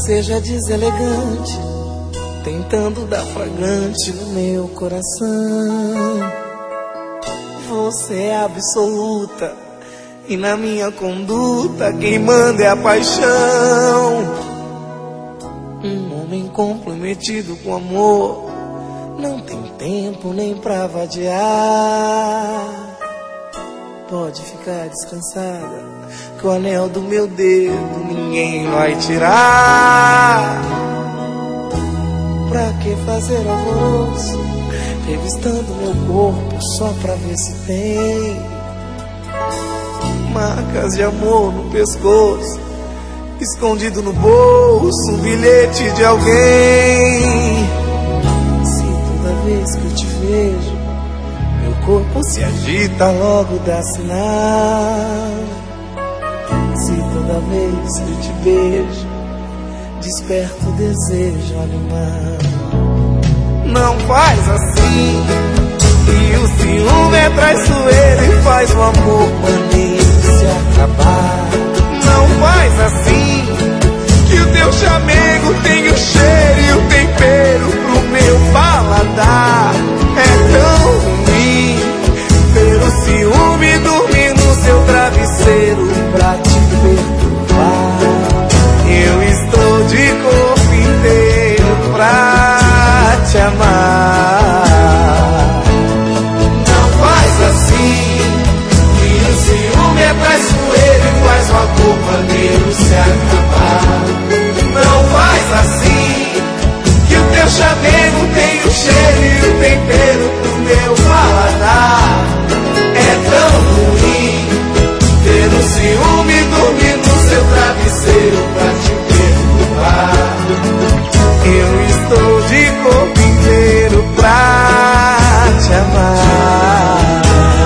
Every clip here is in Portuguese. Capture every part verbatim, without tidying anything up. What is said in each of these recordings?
seja deselegante, tentando dar flagrante no meu coração. Você é absoluta e na minha conduta quem manda é a paixão. Um homem comprometido com amor não tem tempo nem pra vadiar. Pode ficar descansada, que o anel do meu dedo ninguém vai tirar. Pra que fazer alvoroço, revistando meu corpo só pra ver se tem marcas de amor no pescoço, escondido no bolso, um bilhete de alguém. Se toda vez que eu te vejo, meu corpo se agita, logo dá sinal. Se toda vez que eu te beijo, desperta o desejo animal. Não faz assim, e o ciúme é traiçoeiro e faz o amor maneiro se acabar. Não faz assim, que o teu chamego tem o cheiro e o tempero pro meu paladar. É tão ruim ver o ciúme dormir no seu travesseiro pra te perturbar. Eu estou de corpo inteiro pra te amar. Não faz assim, que o ciúme é traiçoeiro e faz o amor maneiro se acabar. Não faz assim, que o teu chamego tem o cheiro e o tempero pro meu paladar. É tão ruim ter o ciúme dormir no seu travesseiro pra te perturbar. Eu estou de corpo inteiro pra te amar.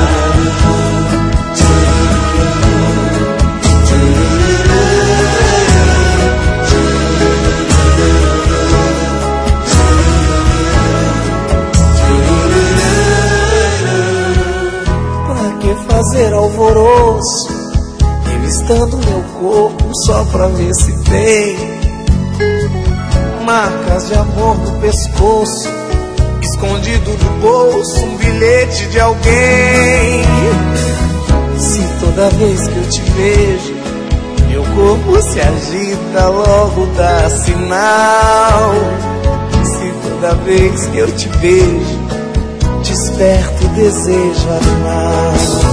Pra que fazer alvoroço, revistando meu corpo só pra ver se tem marcas de amor no pescoço, escondido no bolso, um bilhete de alguém. Se toda vez que eu te vejo, meu corpo se agita, logo dá sinal. Se toda vez que eu te vejo, desperta o desejo animal.